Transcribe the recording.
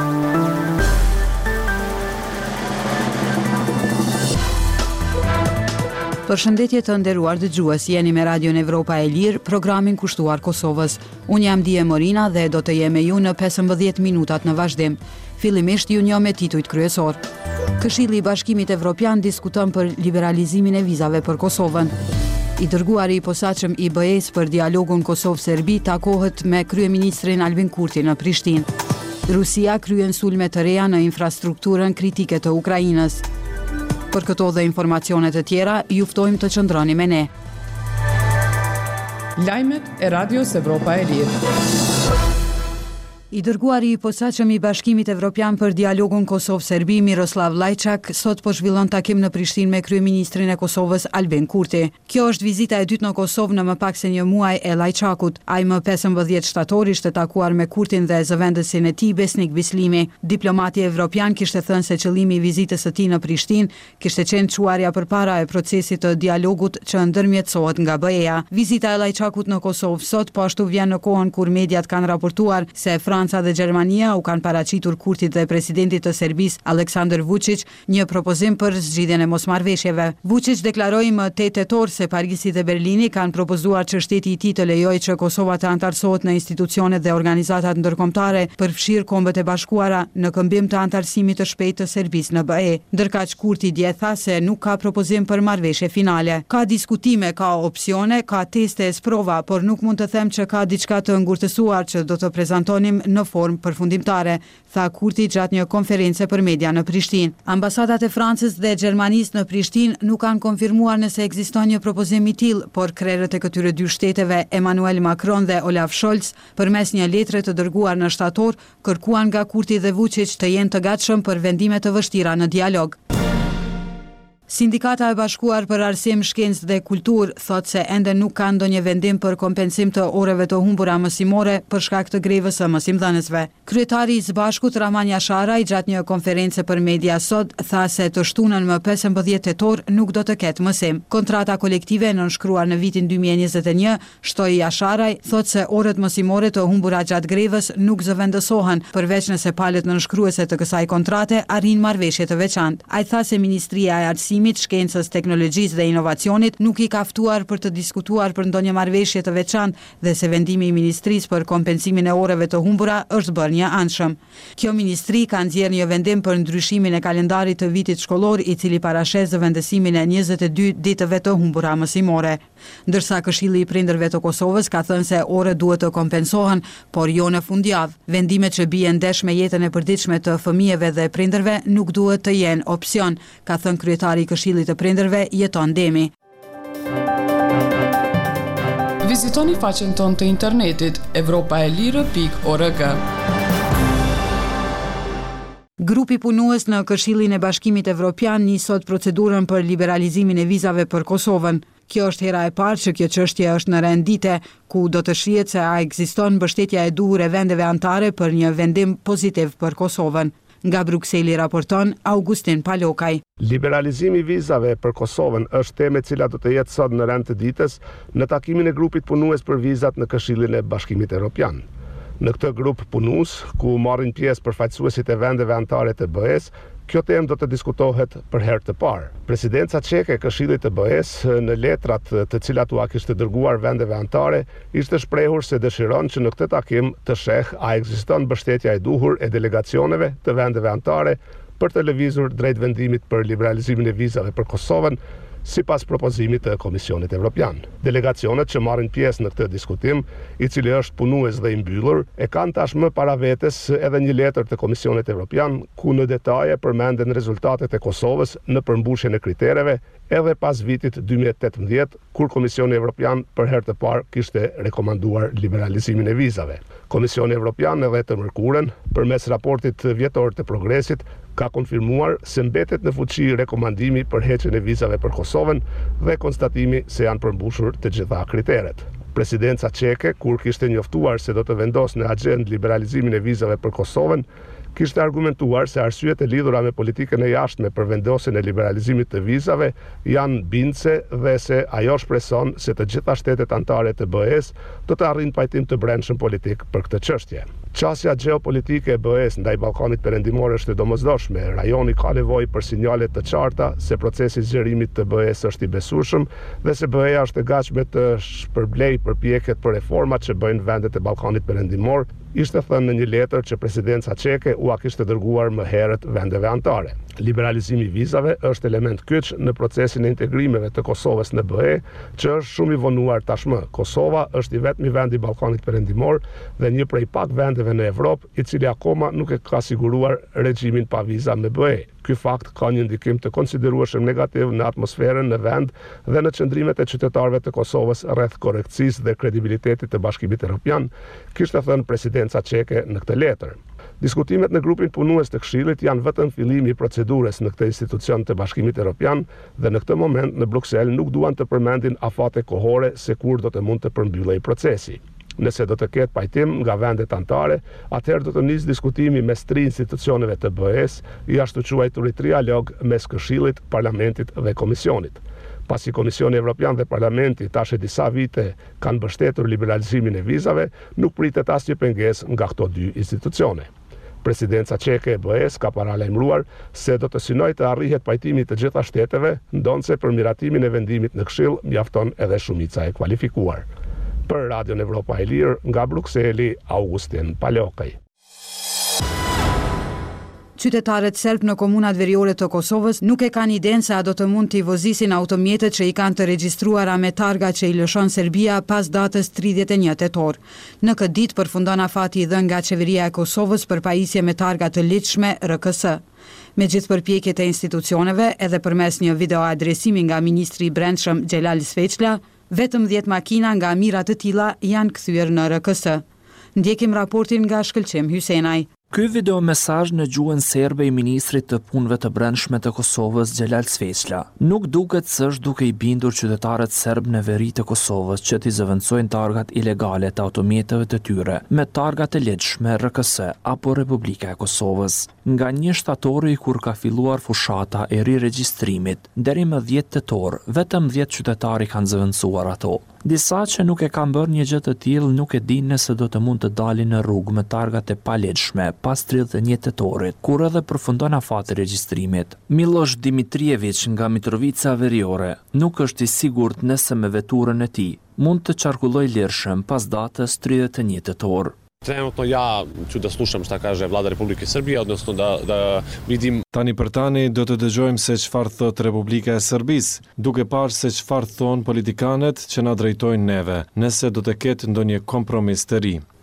Përshëndetje të nderuar dëgjues, jeni me Radion Evropa e Lirë, programin kushtuar Kosovës. Unë jam Dije Morina dhe do të jem me ju në 15 minutat në vazhdim. Fillimisht ju njoh me titujt kryesor. Këshilli i Bashkimit Evropian diskuton për liberalizimin e vizave për Kosovën. I dërguari i posaçëm i BE-s për dialogun Kosovë-Serbi takohet me kryeministrin Albin Kurti në Prishtinë. Rusia kryen sulme të reja në infrastrukturën kritike të Ukrainës. Për këto dhe informacione të tjera, ju ftojmë të qëndroni me ne. Lajmet e Radios Evropa e Lirë. I dërguari i posaçëm i Bashkimit Evropian për dialogun Kosovë-Serbi, Miroslav Lajçak, sot po zhvillon takim në Prishtinë me kryeministrin e Kosovës Albin Kurti. Kjo është vizita e dytë në Kosovë në më pak se një muaj e Lajçakut. Ai më 15 shtator ishte takuar me Kurtin dhe zëvendësin e tij Besnik Bislimi. Diplomati evropian kishte thënë se qëllimi i vizitës së tij në Prishtinë kishte qenë çuarja përpara e procesit të dialogut që ndërmjetësohet nga BE-ja. Vizita e Lajçakut në Kosovë sot po ashtu vjen në kohën kur mediat kanë raportuar se Franca dhe Gjermania u kanë paraqitur Kurtit dhe presidentit të Serbisë Aleksandar Vučić një propozim për zgjidhjen e mosmarrëveshjeve. Vučić deklaroi më 8 tetor se Parisi dhe Berlini kanë propozuar që shteti i tij të lejojë që Kosova të antarësohet në institucionet dhe organizatat ndërkombëtare përfshirë Kombët e Bashkuara në këmbim të antarësimit të shpejtë të Serbisë në BE. Ndërkaq Kurti dje tha se nuk ka propozim për marrëveshje finale. Ka diskutime, ka opsione, ka teste e sprova, por nuk mund të them që ka diçka të ngurtësuar që do të prezantonim në formë përfundimtare, tha Kurti gjatë një konference për media në Prishtinë. Ambasadat e Francës dhe Gjermanisë në Prishtinë nuk kanë konfirmuar nëse ekziston një propozim i tillë, por krerët e këtyre dy shteteve, Emmanuel Macron dhe Olaf Scholz, përmes një letre të dërguar në shtator, kërkuan nga Kurti dhe Vučić të jenë të gatshëm për vendime të vështira në dialog. Sindikata e Bashkuar për Arsim, Shkencë dhe Kulturë thotë se ende nuk ka ndonjë vendim për kompensim të orëve të humbura mësimore për shkak të grevës së mësimdhënësve. Kryetari i Zbashkut Rahman Jasharaj gjatë një konferencë për media sot tha se të shtunën më 15 tetor nuk do të ketë mësim. Kontrata kolektive nënshkruar në vitin 2021, shtoi Jasharaj, thotë se orët mësimore të humbura gjatë grevës nuk zëvendësohen, përveç nëse palët nënshkruese të kësaj kontrate arrin marrëveshje të veçantë. Ai tha se Ministria e Arsimit, Shkencës, Teknologjisë dhe Inovacionit nuk i ka ftuar për të diskutuar për ndonjë marrëveshje të veçantë dhe se vendimi i ministrisë për kompensimin e orëve të humbura është bërë një anshëm. Kjo ministri ka nxjerrë një vendim për ndryshimin e kalendarit të vitit shkollor, i cili parashes zëvendësimin e 22 ditëve të humbura mësimore. Ndërsa Këshilli i Prindërve të Kosovës ka thënë se orët duhet të kompensohen, por jo në fundjavë. Vendimet që bien ndesh me jetën e përditshme të fëmijëve dhe prindërve nuk duhet të jenë opsion, ka thënë kryetari i Këshillit të Prindërve Jeton Demi. Vizitoni faqen tonë të internetit evropaelire.org. Grupi punues në Këshillin e Bashkimit Evropian nis sot procedurën për liberalizimin e vizave për Kosovën. Kjo është hera e parë që kjo çështje është në rendite, ku do të shihet se a ekziston mbështetja e duhur e vendeve anëtare për një vendim pozitiv për Kosovën. Nga Brukseli raporton Augustin Palokaj. Liberalizimi i vizave për Kosovën është temë e cila do të jetë sot në rend të ditës në takimin e grupit punues për vizat në Këshillin e Bashkimit Evropian. Në këtë grup punues, ku marrin pjesë përfaqësuesit e vendeve anëtare të BE-s, kjo temë do të diskutohet për herë të parë. Presidenca çeke e Këshillit të BE-s në letrat të cilat u kishte dërguar vendeve anëtare ishte shprehur se dëshiron që në këtë takim të sheh a ekziston mbështetja e duhur e delegacioneve të vendeve anëtare për të lëvizur drejt vendimit për liberalizimin e vizave për Kosovën, sipas propozimit të Komisionit Evropian. Delegacionet që marrin pjesë në këtë diskutim, i cili është punues dhe i mbyllur, e kanë tashmë para vetes edhe një letër të Komisionit Evropian ku në detaje përmenden rezultatet e Kosovës në përmbushjen e kritereve edhe pas vitit 2018, kur Komisioni Evropian për herë të parë kishte rekomanduar liberalizimin e vizave. Komisioni Evropian edhe të mërkurën, përmes raportit vjetor të progresit, ka konfirmuar se mbetet në fuqi rekomandimi për heqjen e vizave për Kosovën dhe konstatimi se janë përmbushur të gjitha kriteret. Presidenca çeke, kur kishte njoftuar se do të vendos në agjendë liberalizimin e vizave për Kosovën, kishte argumentuar se arsyet e lidhura me politikën e jashtme për vendosjen e liberalizimit të vizave janë bindse dhe se ajo shpreson se të gjitha shtetet anëtare të BE-s do të arrijnë pajtim të brendshëm politik për këtë çështje. Qasja gjeopolitike e BE-s ndaj Ballkanit Perëndimor është e domosdoshme. Rajoni ka nevojë për sinjale të qarta se procesi i zgjerimit të BE-s është i besueshëm dhe se BE-ja është e gatshme të shpërblejë përpjekjet për reformat që bëjnë vendet e Ballkanit Perëndimor, ishte thënë në një letër që presidenca çeke ua kishte dërguar më herët vendeve anëtare. Liberalizimi i vizave është element kyç në procesin e integrimeve të Kosovës në BE, që është shumë i vonuar tashmë. Kosova është i vetmi vend i Ballkanit Perëndimor dhe një prej pak vendeve në Evropë i cili akoma nuk e ka siguruar regjimin pa viza me BE. Ky fakt ka një ndikim të konsiderueshëm negativ në atmosferën në vend dhe në qëndrimet e qytetarëve të Kosovës rreth korrekcisë dhe kredibilitetit të Bashkimit Evropian, kishte thënë presidenca çeke në këtë letër. Diskutimet në grupin punues të Këshillit janë vetëm fillimi i procedurës në këtë institucion të Bashkimit Evropian dhe në këtë moment në Bruksel nuk duan të përmendin afate kohore se kur do të mund të përmbyllej procesi. Nëse do të ketë pajtim nga vendet anëtare, atëherë do të nisë diskutimi mes 3 institucioneve të BE-s, i ashtu quajturit trialog mes Këshillit, Parlamentit dhe Komisionit. Pasi Komisioni Evropian dhe Parlamenti tash e disa vite kanë mbështetur liberalizimin e vizave, nuk pritet asnjë pengesë nga këto 2 institucione. Presidenca çeke e BE-s ka paralajmëruar se do të synojë të arrihet pajtimi të gjitha shteteve, ndonse për miratimin e vendimit në Këshill mjafton edhe shumica e kualifikuar. Për Radion Evropa e Lirë, nga Brukseli, Augustin Palokaj. Qytetarët serb në komunat veriore të Kosovës nuk e kanë idenë se a do të mund t'i vozisin automjetet që i kanë të regjistruara me targa që i lëshon Serbia pas datës 31 tetor. Në këtë ditë përfundon afati i dhënë nga qeveria e Kosovës për pajisje me targa të ligjshme RKS. Me gjithë përpjekjet e institucioneve, edhe përmes një video adresimi nga ministri i Brendshëm Xhelal Sveçla, vetëm 10 makina nga mira të tilla janë kthyer në RKS. Ndjekim raportin nga Shkëlqim Hysenaj. Ky video mesazh në gjuhën serbe i ministrit të punëve të brendshme të Kosovës Xhelal Sveçla nuk duket se është duke i bindur qytetarët serb në veri të Kosovës që t'i zëvendësojnë targat ilegale të automjeteve të tyre me targat e ligjshme RKS apo Republika e Kosovës. Nga 1 shtatori kur ka filluar fushata e riregjistrimit deri më 10 tetor, vetëm 10 qytetari kanë zëvendësuar ato. Disa që nuk e kanë bërë një gjë të tillë nuk e dinë nëse do të mund të dalin në rrugë me targat e paligjshme pas 31 tetorit, kur edhe përfundon afati i regjistrimit. Miloš Dimitrijević nga Mitrovica Veriore nuk është i sigurt nëse me veturën e tij mund të qarkulloj lirshëm pas datës 31 tetor. Trenutno ja ću da slušam šta kaže vlada Republike Srbije, odnosno da vidim. Tani për tani do të dëgjojmë se çfarë thot Republika e Serbisë, duke parë se çfarë thon politikanët që na drejtojnë neve, nëse do të ketë ndonjë kompromis të ri.